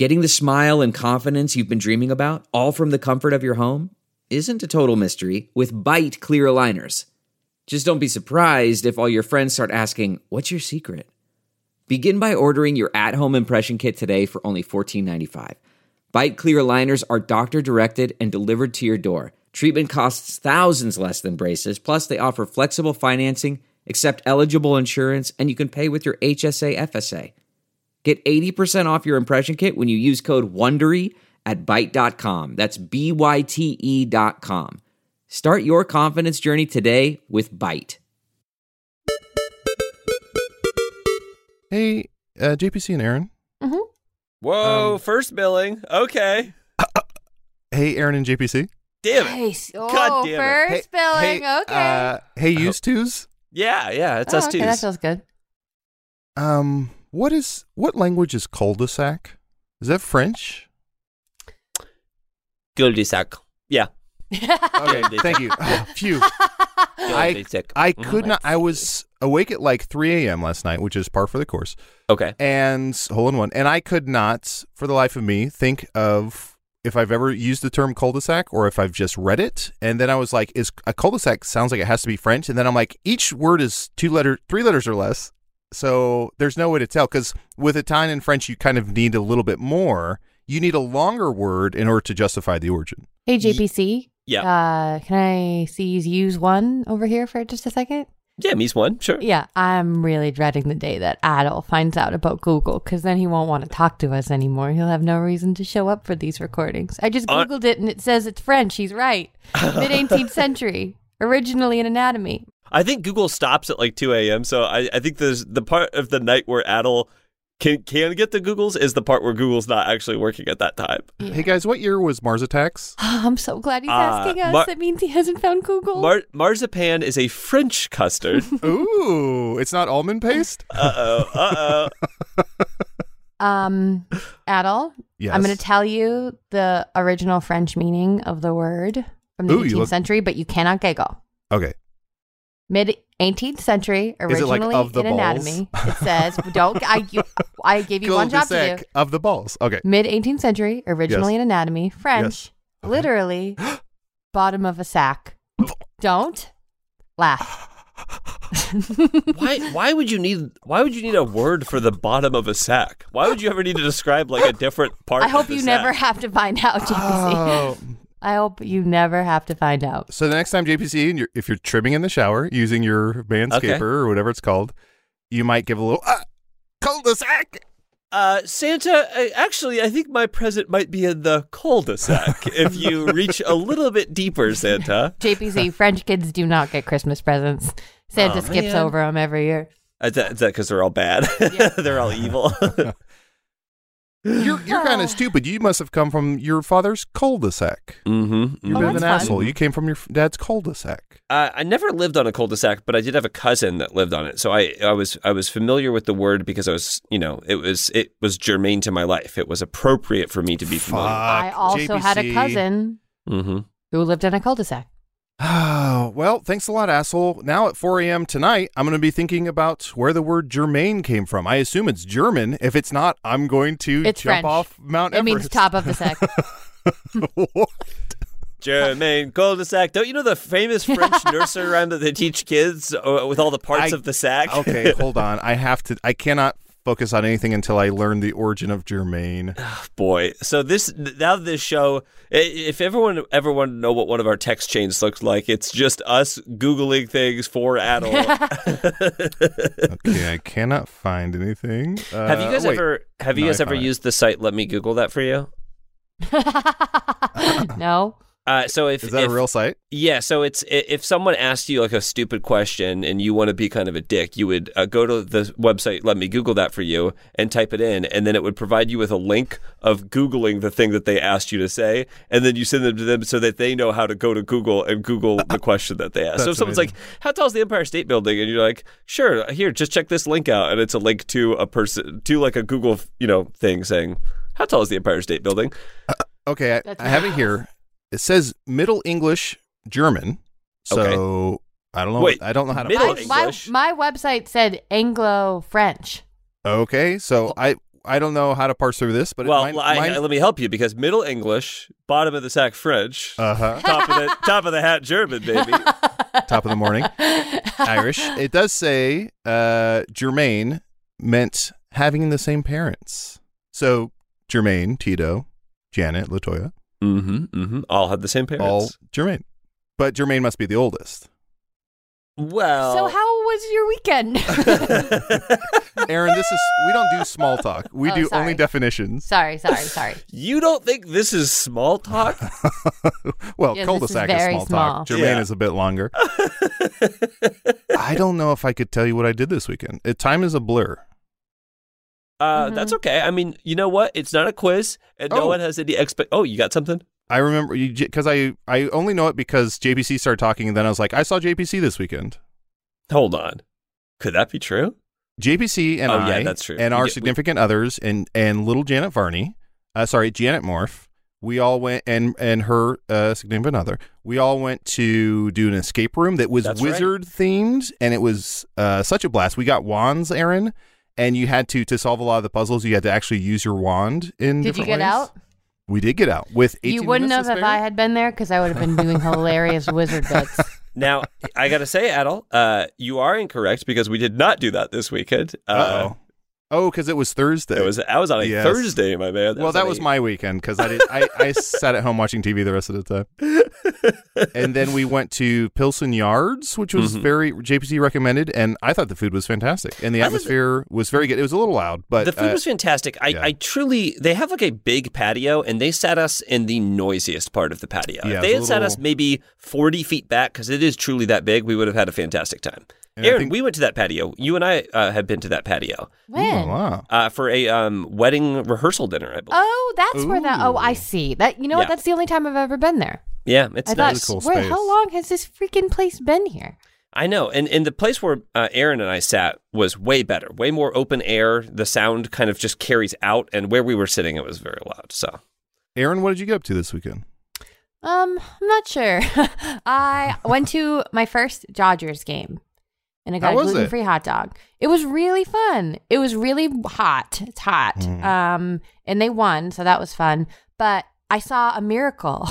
Getting the smile and confidence you've been dreaming about, all from the comfort of your home, isn't a total mystery with Byte clear aligners. Just don't be surprised if all your friends start asking, "What's your secret?" Begin by ordering your at-home impression kit today for only $14.95. Byte clear aligners are doctor-directed and delivered to your door. Treatment costs thousands less than braces, plus they offer flexible financing, accept eligible insurance, and you can pay with your HSA FSA. Get 80% off your impression kit when you use code WONDERY at Byte.com. That's BYTE.com. Start your confidence journey today with Byte. Hey, JPC and Aaron. Mm-hmm. Whoa, first billing. Okay. Hey, Aaron and JPC. Damn it. Nice. God damn it. First billing. Okay. Hey, used tos. Yeah, it's us okay, too. that feels good. What language is cul-de-sac? Is that French? Cul-de-sac. Yeah. Okay, thank you. Phew. I could not. I was awake at like 3 a.m. last night, which is par for the course. Okay. And hole in one. And I could not, for the life of me, think of if I've ever used the term cul-de-sac or if I've just read it. And then I was like, is a cul-de-sac sounds like it has to be French. And then I'm like, each word is 3 letters or less. So there's no way to tell, because with Italian and French, you kind of need a little bit more. You need a longer word in order to justify the origin. Hey, JPC. Yeah. Can I see you use one over here for just a second? Yeah, me's one. Sure. Yeah, I'm really dreading the day that Adel finds out about Google, because then he won't want to talk to us anymore. He'll have no reason to show up for these recordings. I just Googled it and it says it's French. He's right. Mid-18th century. Originally an anatomy. I think Google stops at like 2 a.m. So I think there's the part of the night where Adel can get the Googles is the part where Google's not actually working at that time. Yeah. Hey, guys, what year was Mars Attacks? Oh, I'm so glad he's asking us. That means he hasn't found Google. Marzipan is a French custard. Ooh, it's not almond paste? Uh-oh. Adel, Yes. I'm going to tell you the original French meaning of the word from the 18th century, but you cannot giggle. Okay. Mid-18th century, originally like of the in balls? anatomy. It says, I gave you one job to do. Cul-de-sac of the balls. Okay. Mid-18th century, originally in anatomy, French, Yes. Okay. literally, bottom of a sack. Don't laugh. Why would you need a word for the bottom of a sack? Why would you ever need to describe like a different part? I hope of the you sack? never have to find out, JPC. Oh. I hope you never have to find out. So the next time, JPC, if you're trimming in the shower using your manscaper or whatever it's called, you might give a little cul-de-sac. Santa, actually, I think my present might be in the cul-de-sac if you reach a little bit deeper, Santa. JPC, French kids do not get Christmas presents. Santa skips man. over them every year. Is that because they're all bad? Yeah. They're all evil. You're kind of stupid. You must have come from your father's cul-de-sac. Mm-hmm. You're a bit of that's an fun. asshole. You came from your dad's cul-de-sac. I never lived on a cul-de-sac, but I did have a cousin that lived on it. So I was familiar with the word because I was, it was germane to my life. It was appropriate for me to be familiar. I also had a JPC. cousin Mm-hmm. who lived in a cul-de-sac. Oh, well, thanks a lot, asshole. Now at 4 a.m. tonight, I'm going to be thinking about where the word germane came from. I assume it's German. If it's not, I'm going to It's jump French. off Mount It Everest. means top of the sack. What? Germain cul-de-sac. Don't you know the famous French nursery rhyme that they teach kids with all the parts of the sack? Okay, hold on. I cannot focus on anything until I learn the origin of germane. Boy. So this show, if everyone ever wanted to know what one of our text chains looks like, it's just us Googling things for Adel. Okay, I cannot find anything. Have you guys ever I found it. used the site Let Me Google That For You? No. So if Is that a real site? Yeah, so it's if someone asked you like a stupid question and you want to be kind of a dick, you would go to the website Let Me Google That For You and type it in, and then it would provide you with a link of Googling the thing that they asked you to say, and then you send them to them so that they know how to go to Google and Google the question that they asked. So if someone's amazing. like, "How tall is the Empire State Building?" and you're like, "Sure, here, just check this link out," and it's a link to a person to like a Google thing saying, "How tall is the Empire State Building?" Okay, That's I have it here. It says Middle English German. So Okay. I don't know. Wait, I don't know how to. Middle parse. My English? website said Anglo-French. Okay, so I don't know how to parse through this, but Well, let me help you because Middle English, bottom of the sack French, top of the hat German, baby. top of the morning Irish. It does say Jermaine meant having the same parents. So Jermaine, Tito, Janet, LaToya. All had the same parents. All Jermaine. But Jermaine must be the oldest. Well. So how was your weekend? Aaron, we don't do small talk. We do sorry. only definitions. Sorry. You don't think this is small talk? Well, Yeah, cul-de-sac this is is very small small. talk. Jermaine Yeah. is a bit longer. I don't know if I could tell you what I did this weekend. Time is a blur. That's okay. I mean, you know what? It's not a quiz, and no one has any Oh, you got something? I remember because I only know it because JPC started talking, and then I was like, I saw JPC this weekend. Hold on. Could that be true? JPC and I, that's true. and our significant others, and little Janet Varney, Janet Morph, we all went, and her significant other, we all went to do an escape room that was wizard themed, and it was such a blast. We got wands, Aaron, and you had to solve a lot of the puzzles. You had to actually use your wand in. Did you get ways. out? We did get out with 18 You wouldn't minutes have to if spare. I had been there because I would have been doing hilarious wizard bits. Now, I got to say, Adel, you are incorrect because we did not do that this weekend. Oh, because it was Thursday. I was on a Thursday, my man. That was my weekend because I sat at home watching TV the rest of the time. And then we went to Pilsen Yards, which was very JPC recommended, and I thought the food was fantastic and the atmosphere was very good. It was a little loud, but the food was fantastic. I truly, they have like a big patio, and they sat us in the noisiest part of the patio. Yeah, if they had sat us maybe 40 feet back, because it is truly that big, we would have had a fantastic time. And Aaron, we went to that patio. You and I have been to that patio. When? Oh, wow. For a wedding rehearsal dinner, I believe. Oh, that's where that. Oh, I see. That you know what? Yeah. That's the only time I've ever been there. Yeah, it's I nice. thought, Really cool space. how long has this freaking place been here? I know. And the place where Aaron and I sat was way better, way more open air. The sound kind of just carries out. And where we were sitting, it was very loud. So, Aaron, what did you get up to this weekend? I'm not sure. I went to my first Dodgers game. And I got How a was it? gluten-free hot dog. It was really fun. It was really hot. It's hot. And they won, so that was fun. But I saw a miracle.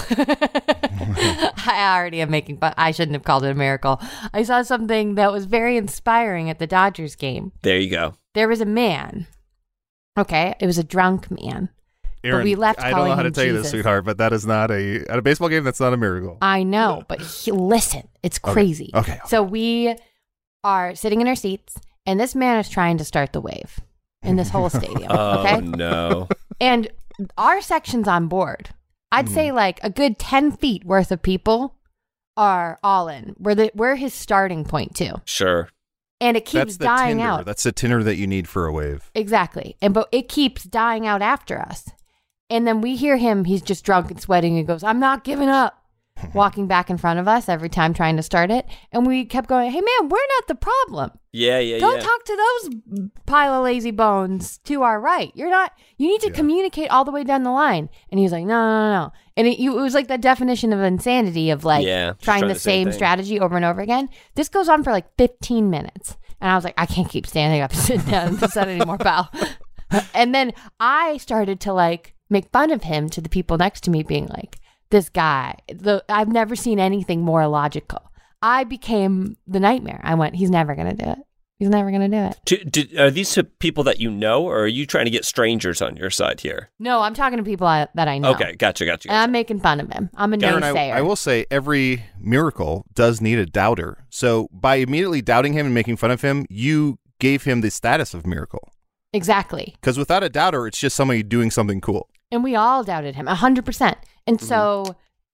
I already am making fun. I shouldn't have called it a miracle. I saw something that was very inspiring at the Dodgers game. there you go. There was a man. Okay, it was a drunk man. Aaron, we left I don't know calling how to him tell you this, Jesus. sweetheart, but that is not at a baseball game. That's not a miracle. I know, but listen, it's crazy. Okay. So we are sitting in our seats, and this man is trying to start the wave in this whole stadium. Oh, Okay, no. and our section's on board. I'd say like a good 10 feet worth of people are all in. We're his starting point too, Sure. and it keeps That's the dying tinder. out. That's the tinder that you need for a wave. Exactly. But it keeps dying out after us. And then we hear him, he's just drunk and sweating and goes, I'm not giving up. Walking back in front of us every time trying to start it. And we kept going, hey man, we're not the problem. Yeah. Go talk to those pile of lazy bones to our right. You need to communicate all the way down the line. And he was like, no. And it was like the definition of insanity of like just trying the same thing. strategy over and over again. This goes on for like 15 minutes. And I was like, I can't keep standing up and sitting down and set anymore, pal. And then I started to like make fun of him to the people next to me, being like, this guy, I've never seen anything more illogical. I became the nightmare. I went, he's never going to do it. He's never going to do it. Are these people that you know, or are you trying to get strangers on your side here? No, I'm talking to people that I know. Okay, gotcha. And I'm making fun of him. I'm a Aaron, naysayer. I will say every miracle does need a doubter. So by immediately doubting him and making fun of him, you gave him the status of miracle. Exactly. Because without a doubter, it's just somebody doing something cool. And we all doubted him 100%. And so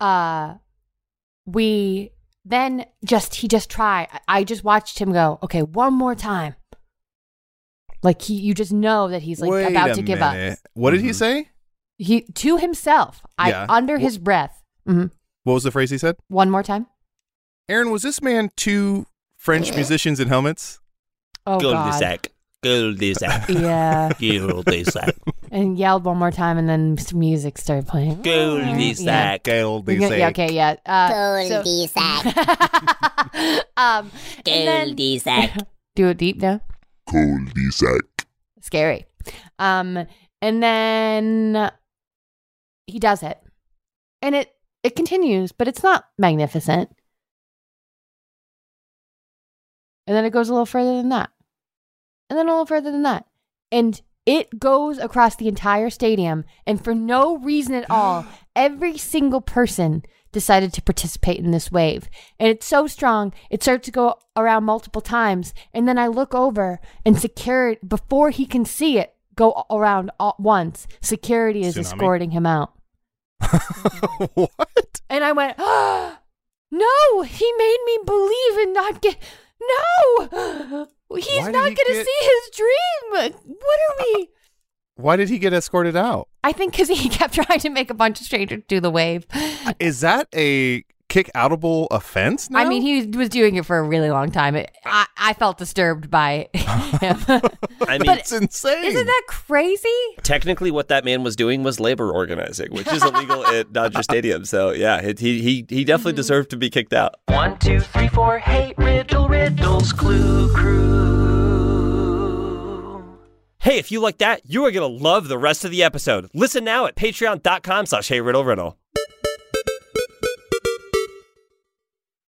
we then he just tried. I just watched him go, okay, one more time. Like you just know that he's like Wait about a to give minute. up. What did he say? He to himself, Yeah. under his breath. What was the phrase he said? One more time. Aaron, was this man two French musicians in helmets? Oh God. Cul-de-sac. Yeah. Cul-de-sac. And yelled one more time, and then some music started playing. Cul-de-sac. Yeah, okay, yeah. Cul-de-sac. And then- Cul-de-sac. do it deep now. Cul-de-sac. Scary. And then he does it. And it continues, but it's not magnificent. And then it goes a little further than that. And then a little further than that. And it goes across the entire stadium. And for no reason at all, every single person decided to participate in this wave. And it's so strong, it starts to go around multiple times. And then I look over and security, before he can see it go around once, security is escorting him out. What? And I went, oh, no, he made me believe and not get, no, he's not going to see his dream. What are we? Why did he get escorted out? I think because he kept trying to make a bunch of strangers do the wave. Is that a kick-outable offense now? I mean, he was doing it for a really long time. I felt disturbed by him. I mean, it's insane. Isn't that crazy? technically what that man was doing was labor organizing, which is illegal at Dodger Stadium. So yeah, he definitely deserved to be kicked out. 1, 2, 3, 4, hey, riddles, Clue Crew. Hey, if you like that, you are going to love the rest of the episode. Listen now at patreon.com/heyriddleriddle.